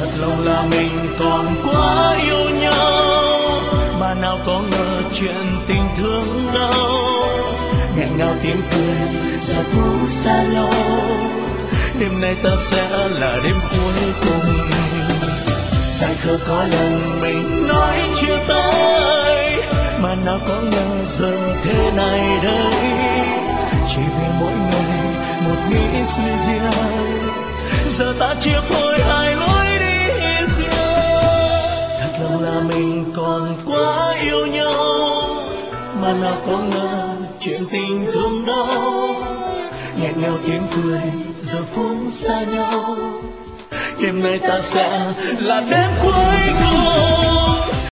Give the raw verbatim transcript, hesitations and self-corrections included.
thật lòng là mình còn quá yêu nhau, mà nào có ngờ chuyện tình thương đâu. Nghẹn ngào tiếng cười giờ phút xa nhau, đêm nay ta sẽ là đêm cuối cùng. Dài khờ có lần mình nói chia tay, mà nào có ngờ giờ thế này đây. Chỉ vì mỗi người một nghĩ suy riêng, giờ ta chia phôi hai lối đi riêng. Thật lòng là mình còn quá yêu nhau, mà nào có ngờ chuyện tình thương đâu. Nghẹn ngào tiếng cười giờ phút xa nhau, đêm nay ta sẽ là đêm cuối cùng.